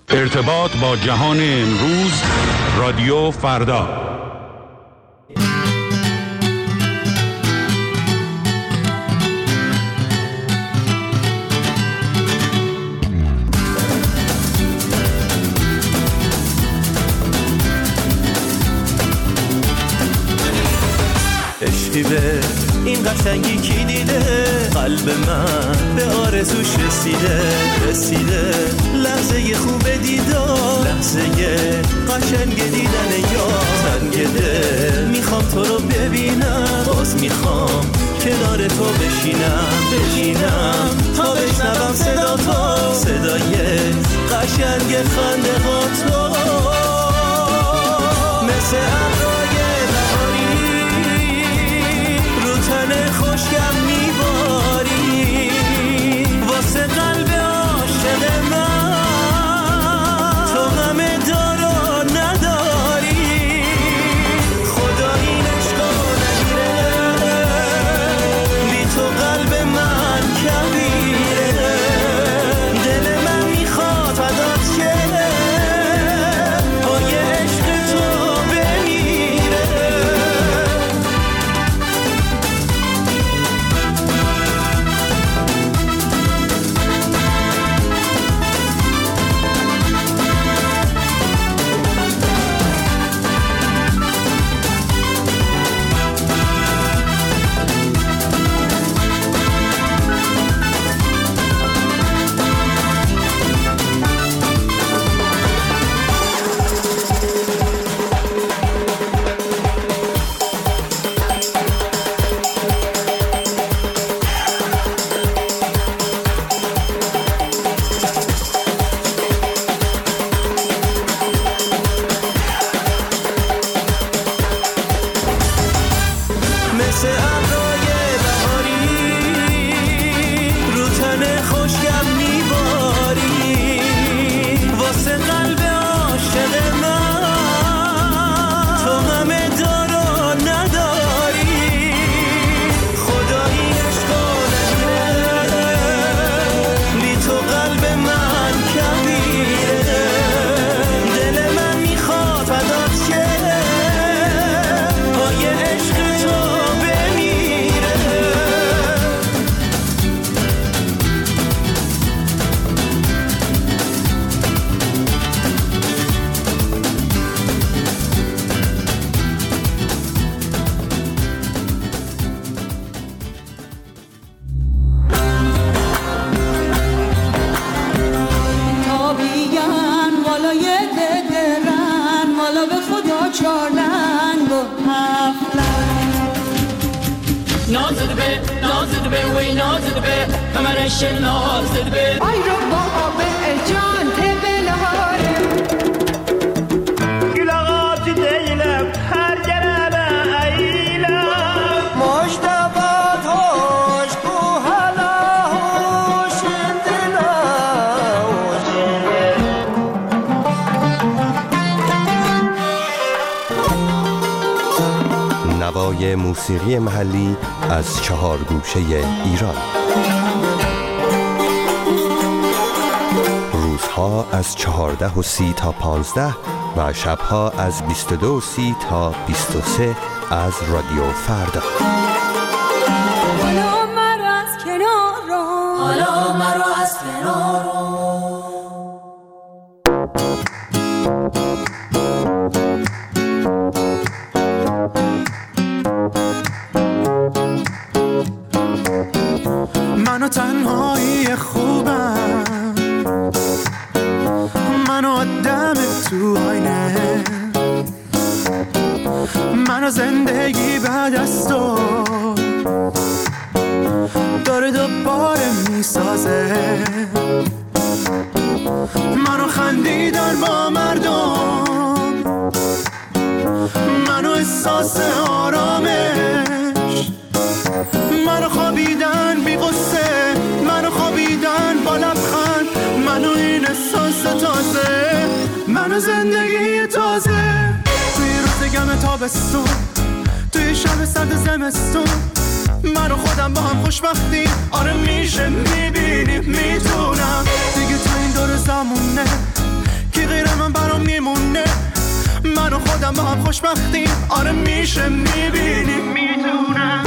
ارتباط با جهان امروز، رادیو فردا. عشقی به این قشنگی کی دیده، قلب من به آرزوش رسیده لحظه خوب دیدار، لحظه قشنگ دیدن یار، تنگ دل میخوام تو رو ببینم، باز میخوام کنار تو بشینم تا بشنوم صدا تو، صدای قشنگ خنده ها تو، مثل ابرای تن خوشگم میباری، واسه قلب عاشق من تو همه دارو نداری، خدا این عشقو نگیره، بی تو قلب من کبیره، دل من میخواد فدات شه، پای عشق تو بمیره. نوای موسیقی محلی از 4 گوشه ایران. روزها از 14:30 تا 15 و شبها از 22:30 تا 23 از رادیو فردا. حالا مرا از کنار رو، حالا مرا از کنار رو. منو تنهایی خوبم، منو آدم تو آینه، منو زندگی بعد از تو داره دوباره میسازه، منو خندیدن با مردم، منو احساس آرامش، منو خوابیدن بی غصه، منو خوابیدن با لبخند، منو این احساس تازه، منو زندگی تازه، توی روز گم تابستون، توی شب سرد زمستون، من و خودم با هم خوشبختیم. آره میشه، میبینیم، میتونم دیگه تو این دور زمونه خودم با هم خوشبختیم. آره میشه میبینیم میتونم.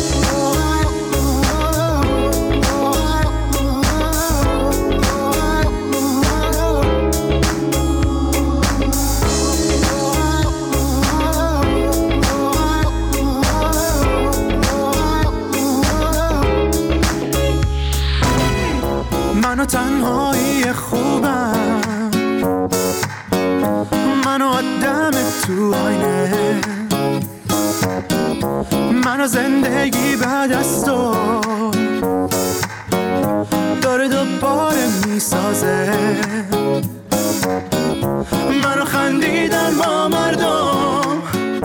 منو تنهایی خوبم، منو آدم تو آینه، منو زندگی بعد از تو داره دوباره میسازه. منو خندیدن با مردم،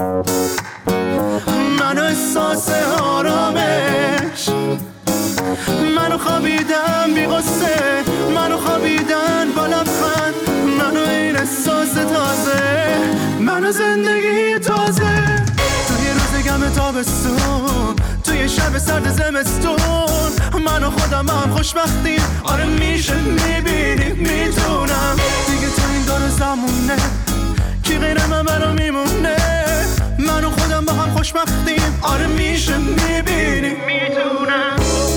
منو احساس آرامش، منو خوابیدم بی غصه، منو خوابیدن با لبخند، منو این احساس تازه، منو زندگی تازه. توی روز گم تابستون، توی شب سرد زمستون، منو خودم با هم خوشبختیم. آره میشه میبینیم میتونم. دیگه تو این دور زمونه کی غیر من برا میمونه. منو خودم با هم خوشبختیم. آره میشه میبینیم میتونم.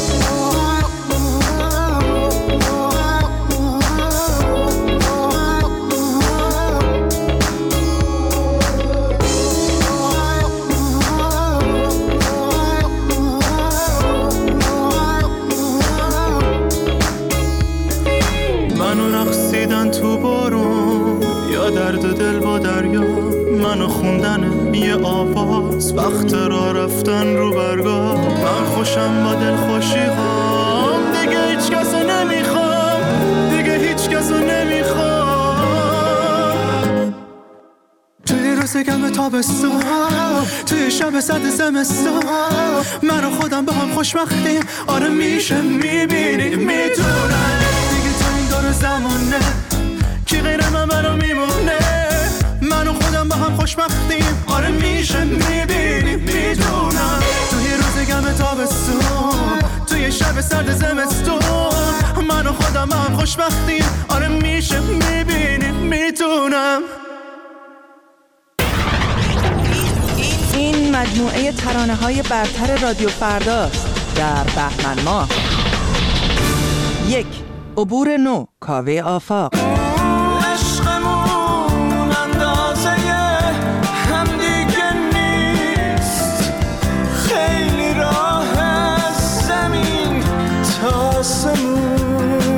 تو بارون یا درد دل با دریا، منو خوندن یه آواز وقت را رفتن رو برگاه. من خوشم با دل خوشی هام، دیگه هیچ کسو نمیخوام، دیگه هیچ کسو نمیخوام. توی روز گم تابستون، توی شب سرد زمستون، منو خودم با هم خوشبختیم. آره میشه میبینی میتونم. دیگه تو این دور زمونه کی غیر من برا میمونه. منو خودم با هم خوشبختیم. آره میشه میبینیم میدونم. توی روز گم تابستون، توی شب سرد زمستون، منو خودم با هم خوشبختیم. آره میشه میبینیم میدونم. این مجموعه ترانه‌های برتر رادیو فرداست در بهمن ماه. 1. عبور نو، کاوه آفاق. عشقمون اندازه هم دیگه نیست، خیلی راه از زمین تا آسمون.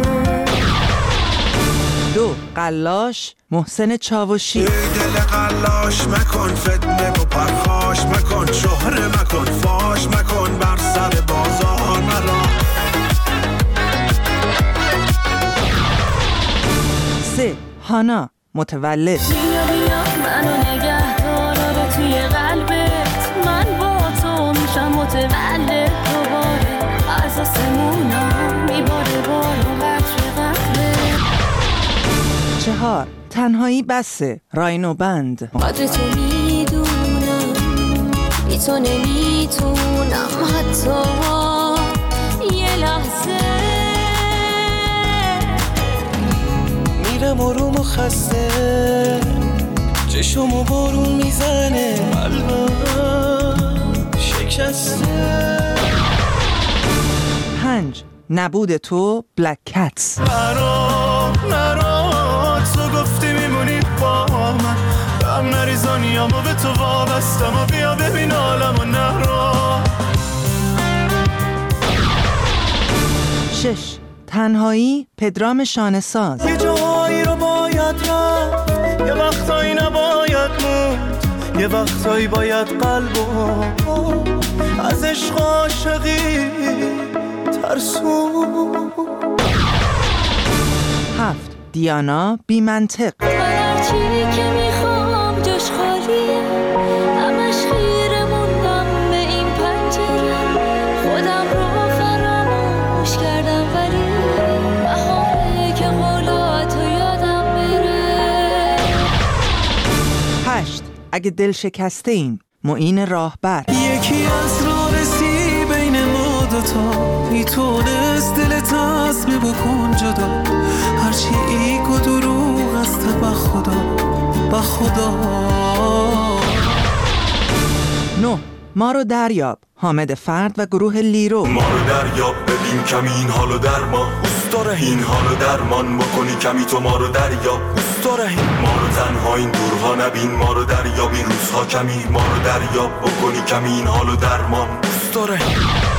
2. قلاش، محسن چاوشی. دل قلاش مکن، فتنه و پرخاش مکن، شهره مکن، فاش مکن، بر سر بازار مرا. 3. هانا، متولد. بیا بیا منو نگه دار توی قلبت، من با تو میشم متولد دوباره. از آسمونا میباره بارو قطر قطره. 4. تنهایی بسه، راینو بند. قدر تو میدونم، بی تو نمیتونم حتی یه لحظه. میرم آروم و خسته، چشمو بارون میزنه، قلبم شکسته. 5. نبود تو، بلک کتس. نرو تو گفتی میمونی با من، هم نریزانیامو به تو وابستم و بیا ببین عالمو نرو. 6. تنهایی، پدرام شانه‌ساز. یه جایی رو باید رفت، یه وقتایی نباید موند، یه وقتایی باید قلبو از عشق عاشقی ترسون. 7. دیانا، بی منطق. هر چی که میخوام جاش خالیه، همش خیره موندم به این پنجره. خودم رو فراموش کردم ولی بهاره که قولاتو یادم بره. 8. اگه دل شکسته ایم، معین راهبر. یکی از راه رسی بین ما دوتا، میتونست دلت از می بکن جدا. هرچی ایک و دروغ است به خدا 9. ما رو دریاب، حامد فرد و گروه لیرو. ما رو دریاب ببین کمی این حالو در ما دوست داره، این حالو درمان بکنی کمی تو ما رو دریاب دوست داره، ما رو تنها این دورها نبین، ما رو دریاب این روزها کمی، ما رو دریاب بکنی کمی این حالو درمان دوست داره. 10.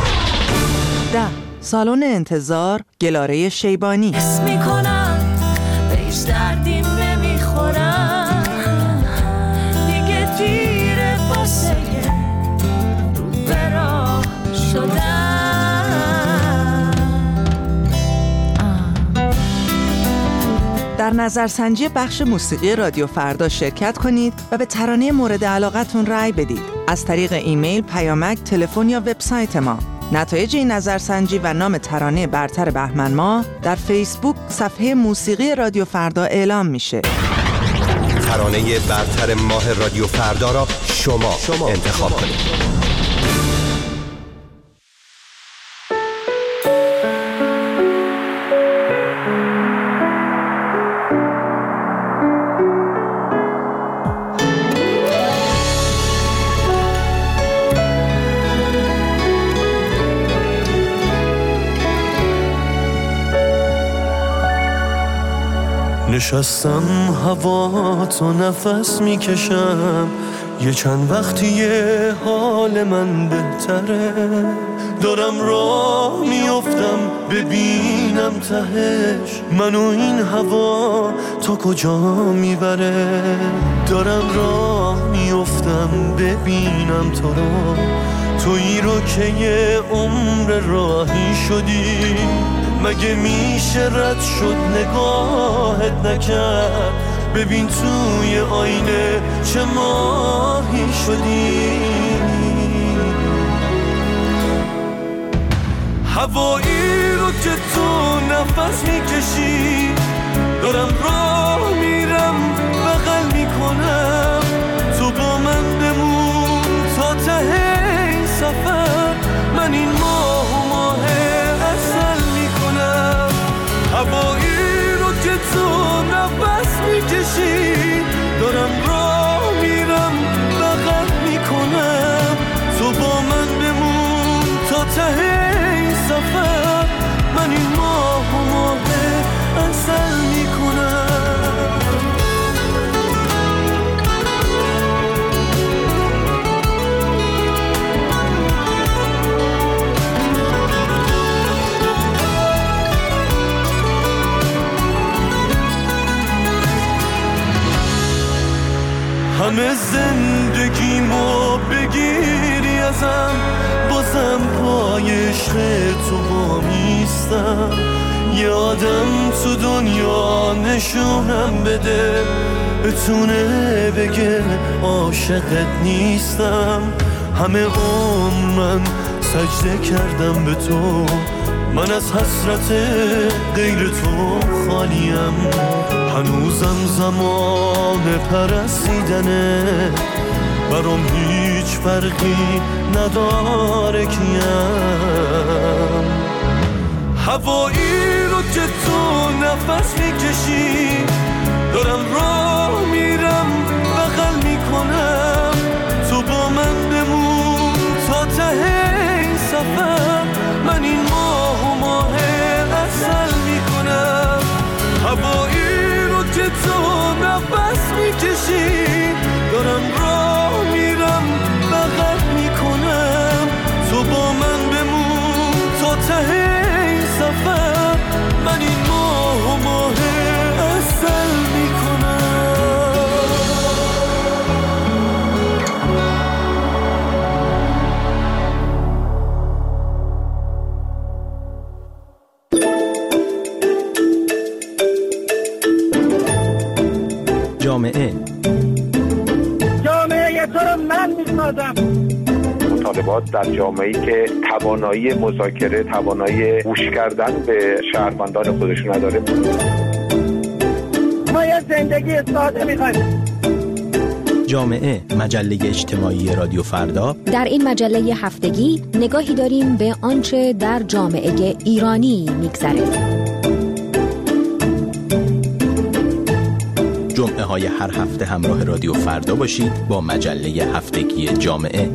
سالن انتظار، گلاره شیبانی. حس میکنم به هیچ دردیم نمیخورم، دیگه دیره واسه رو به راه شدم. در نظرسنجی بخش موسیقی رادیو فردا شرکت کنید و به ترانه مورد علاقتون رأی بدید از طریق ایمیل، پیامک، تلفن یا وبسایت ما. نتایج این نظرسنجی و نام ترانه برتر بهمن ماه در فیسبوک صفحه موسیقی رادیو فردا اعلام میشه. ترانه برتر ماه رادیو فردا را شما انتخاب کنید. نشستم هوا تو نفس میکشم، یه چند وقتیه حال من بهتره، دارم راه میافتم ببینم تهش منو این هوا تا کجا میبره، دارم راه میافتم ببینم تو رو، تویی رو که یه عمر راهی شدی، مگه میشه رد شد نگاهت نکرد، ببین توی آینه چه ماهی شدی، هوایی رو که تو نفس میکشی، دارم راه میرم بغل میکنم، تو با من بمون تا ته این سفر، من این ماه و ماه اصل میکنم، هوایی رو که تو نفس میکشی، دارم راه میرم بغل میکنم، تو با من بمون تا ته این سفر، من این ماه و ماه اصل میکنم. همه زندگیمو بگیری ازم، بازم پای عشق تو وامیستم، یه آدم تو دنیا نشونم بده، بتونه بگه عاشقت نیستم، همه عمر من سجده کردم به تو، من از حسرت غیر تو خالیم، هنوزم زمان پرستیدنه، برام هیچ فرقی نداره کیم، هوایی رو که تو نفس میکشی، دارم راه میرم بغل میکنم، تو با من بمون تا ته این سفر، من این ماه و ماه اصل میکنم، هوایی رو که تو نفس میکشی، دارم راه میرم بغل میکنم، تو با من بمون تا ته این سفر، من این ماه و ماه اصل میکنم. جامعه تو رو من میسازم. مطالبات در جامعه‌ای که توانایی مذاکره، توانایی گوش کردن به شهروندان خودشون نداره. ما یه زندگی ساده میخوایم. جامعه، مجله اجتماعی رادیو فردا. در این مجله هفتگی نگاهی داریم به آنچه در جامعه ایرانی میگذره. جمعه جمعه‌های هر هفته همراه رادیو فردا باشید با مجله هفتگی جامعه.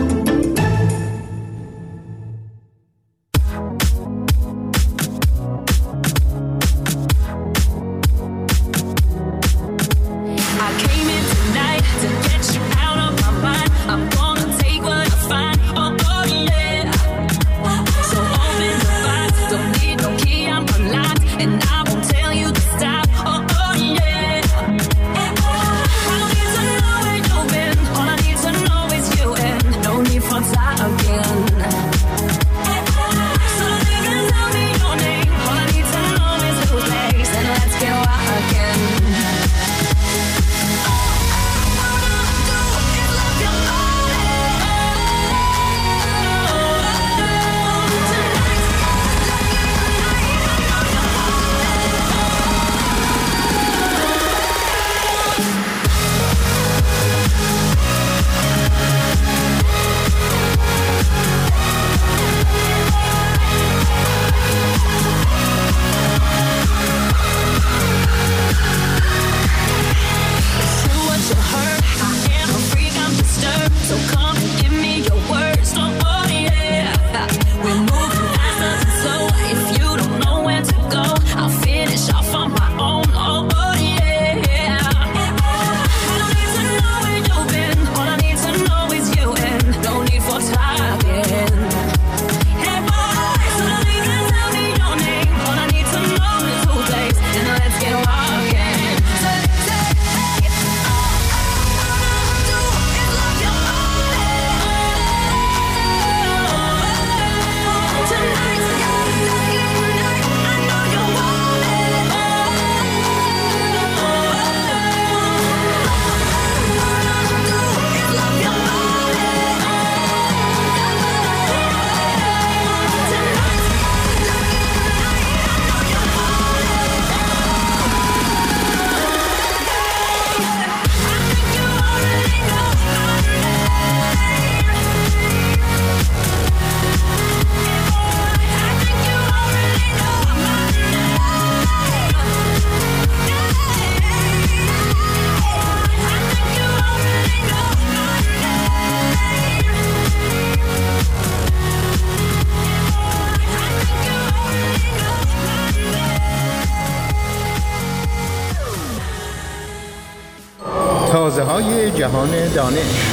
تازه‌های جهان دانش.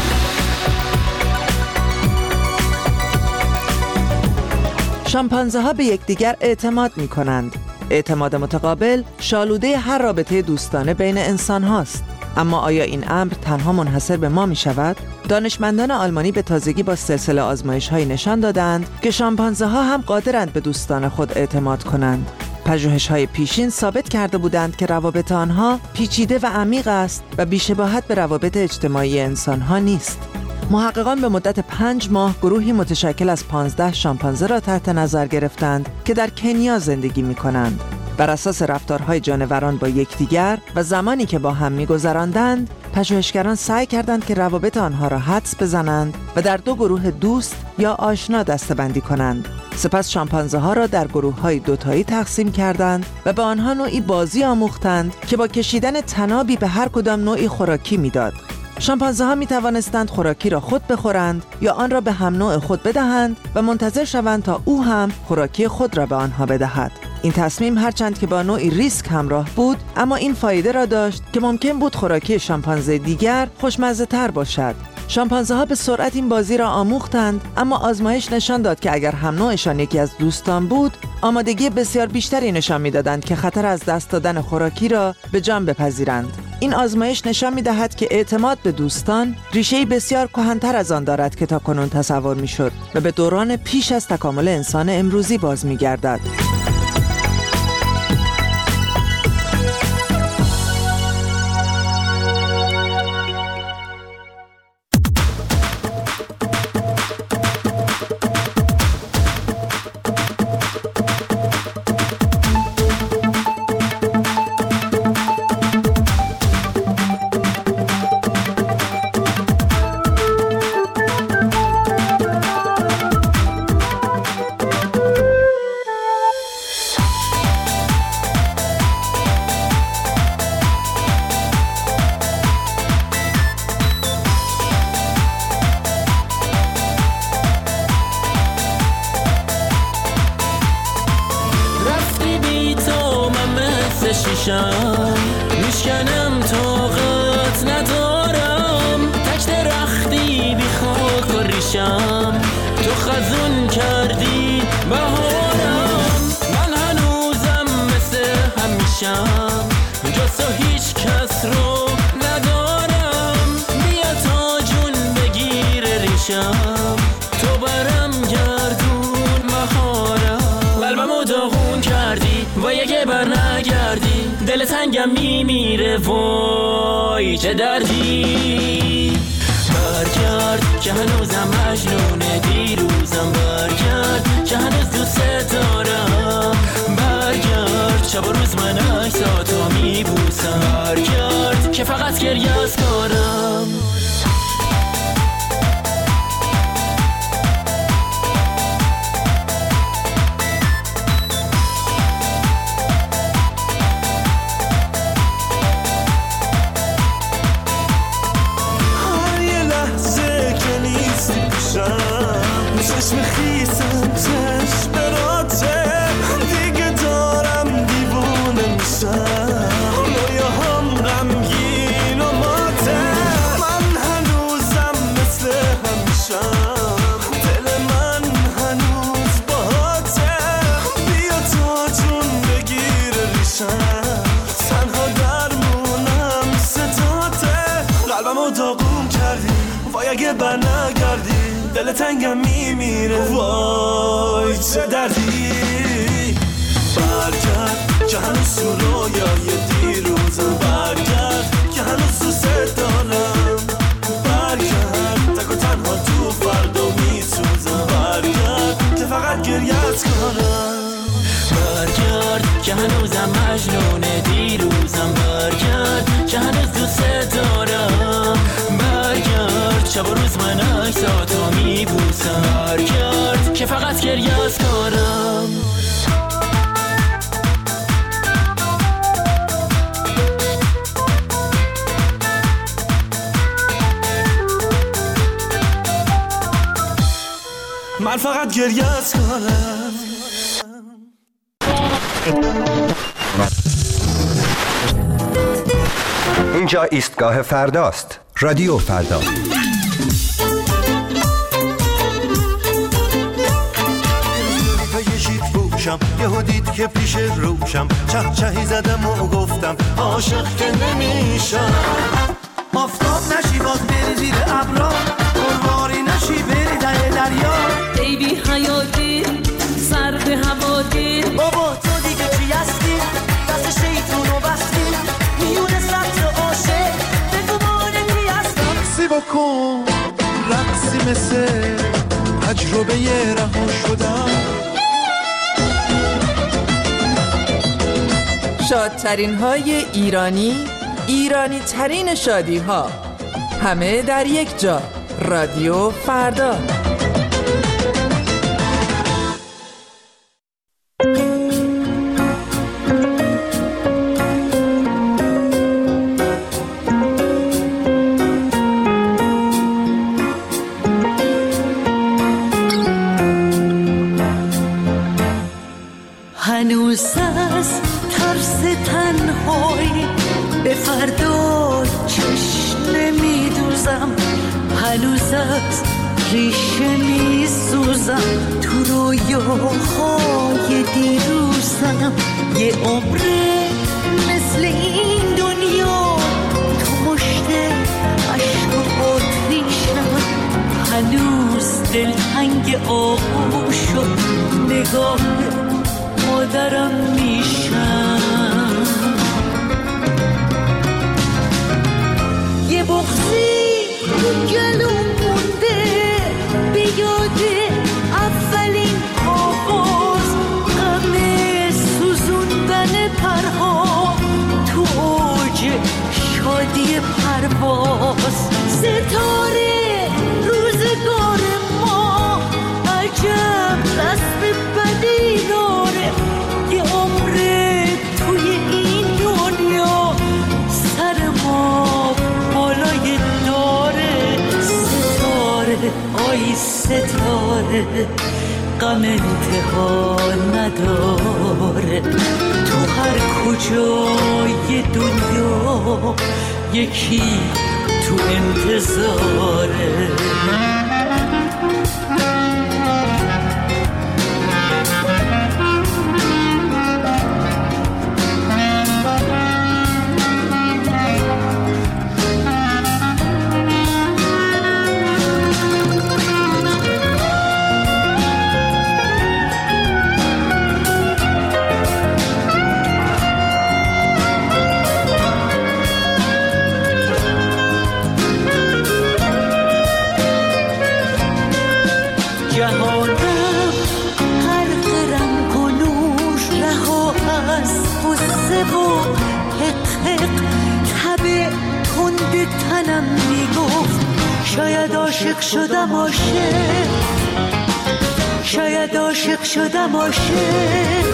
شامپانزه ها به یکدیگر اعتماد می کنند. اعتماد متقابل شالوده هر رابطه دوستانه بین انسان هاست. اما آیا این امر تنها منحصر به ما می شود؟ دانشمندان آلمانی به تازگی با سلسله آزمایش های نشان دادند که شامپانزه ها هم قادرند به دوستان خود اعتماد کنند. پژوهش‌های پیشین ثابت کرده بودند که روابط آنها پیچیده و عمیق است و بی‌شباهت به روابط اجتماعی انسان‌ها نیست. محققان به مدت 5 ماه گروهی متشکل از 15 شامپانزه را تحت نظر گرفتند که در کنیا زندگی می‌کنند. بر اساس رفتارهای جانوران با یکدیگر و زمانی که با هم می‌گذراندند، پژوهشگران سعی کردند که روابط آنها را حدس بزنند و در 2 گروه دوست یا آشنا دسته‌بندی کنند. سپس شامپانزه ها را در گروه های دوتایی تقسیم کردند و به آنها نوعی بازی آموختند که با کشیدن طنابی به هر کدام نوعی خوراکی میداد. شامپانزه ها می توانستند خوراکی را خود بخورند یا آن را به هم نوع خود بدهند و منتظر شوند تا او هم خوراکی خود را به آنها بدهد. این تصمیم هرچند که با نوعی ریسک همراه بود، اما این فایده را داشت که ممکن بود خوراکی شامپانزه دیگر خوشمزه تر باشد. شامپانزه ها به سرعت این بازی را آموختند، اما آزمایش نشان داد که اگر هم نوعشان یکی از دوستان بود، آمادگی بسیار بیشتری نشان می‌دادند که خطر از دست دادن خوراکی را به جان بپذیرند. این آزمایش نشان می‌دهد که اعتماد به دوستان ریشه‌ای بسیار کهن‌تر از آن دارد که تاکنون تصور می‌شد و به دوران پیش از تکامل انسان امروزی باز می‌گردد. شیشم میشکنم طاقت ندارم، تک درختی بی خاک و ریشم، تو خزون کردی بهارم، من هنوزم مثل همیشم، جز تو هیچ کس رو ندارم، بیا تا جون بگیر ریشم، تو برم گردون مهارم، قلبمو داغون کردی وای اگه بر نگردی، دل تنگم میمیره وای چه دردی، برگرد که هنوزم مجنون دیروزم، برگرد که هنوز دوست دارم، برگرد شب و روز من عکساتو میبوسم، برگرد که فقط گریه از کارم. چشم خیسم چشم براته دیگه دارم دیوونه میشم، رویا هم غمگین و ماته، من هنوزم مثل همیشم، دل من هنوز باهاته، بیا تا جون بگیر ریشم، تنها درمونم ستاته، قلبمو داغون کردی وای اگه بر نگردی، دل تنگم میمیره وای چه دردی، برگرد که هنوز تو رویای دیروزم، برگرد که هنوز دوست دارم، برگرد تک و تنها تو فردا میسوزم، برگرد که فقط گریت کنم، برگرد که هنوزم مجنون دیروزم، برگرد که هنوز دوست دارم، برگرد شب و روز من عکساتو میبوسم، برگرد که فقط گریه از کارم. من فقط گریه از کارم. اینجا ایستگاه فرداست. رادیو فردا. یهو دید که پیش روشم، چهچهی زدم و گفتم عاشق که نمیشم، آفتاب نشی باز بری زیر ابرا، قرواری نشی بری ته دریا، ای بی حیاتی سر به هواتی، بابا تو دیگه چی هستی، دست شیطونو بستی، میونه سبز عاشق بگو مانه کی هستم، رقصی بکن رقصی مثل تجربه رها شدم، شادترین های ایرانی ترین شادی ها، همه در یک جا. رادیو فردا. هنوز از ترس تنهایی به فردا چشم نمیدوزم، هنوز از ریشه میسوزم، تو رویاهای دیروزم، یه عمره مثل این دنیا تو مشت عشق و آتیشم، هنوز دلتنگ آغوش شد نگاه مادرم میشم، یه بغضی تو گلوم مونده به یاد اولین آغاز، غم سوزوندن پرها تو اوج شادی پرواز، ستاره روزگار ما عجب رسم بدی داره، یه عمره توی این دنیا سر ما بالای داره، ستاره آی ستاره غم انتها نداره، تو هر کجای دنیا یکی تو انتظاره. تنم میگفت شاید عاشق شدم عاشق، شاید عاشق شدم عاشق.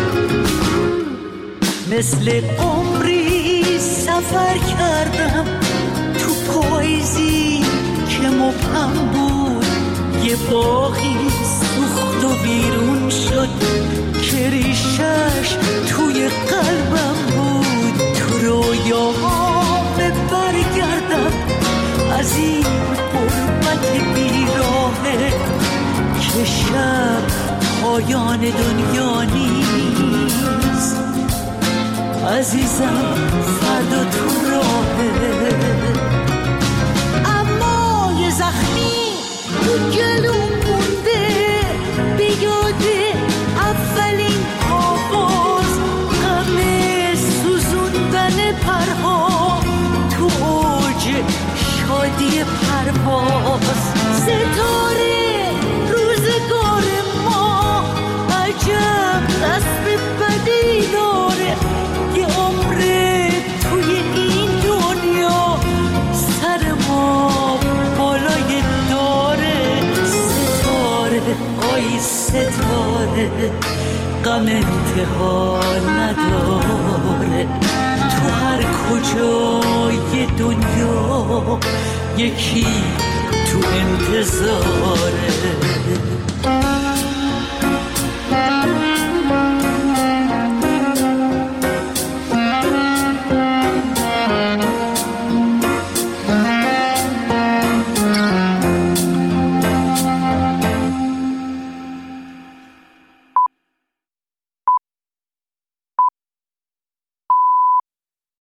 مثل عمری سفر کردم تو پاییزی که مبهم بود، یه باغی سوخت و بیرون شد که ریشش توی قلبم بود. تو رویاهام برگردم از این غربت بیراهه که شب پایان دنیا نیست. عزیزم فردا تو راهه، اما یه زخمی تو گلوم مونده به یاد اولین آواز، غم سوزوندن پرها تو اوج شادی پرواز. ستاره روزگار ما عجب دست بدی داره، یه عمره توی این دنیا سر ما بالای داره. ستاره آی ستاره غم انتها نداره، تو هر کجای دنیا یکی تو انتظاره.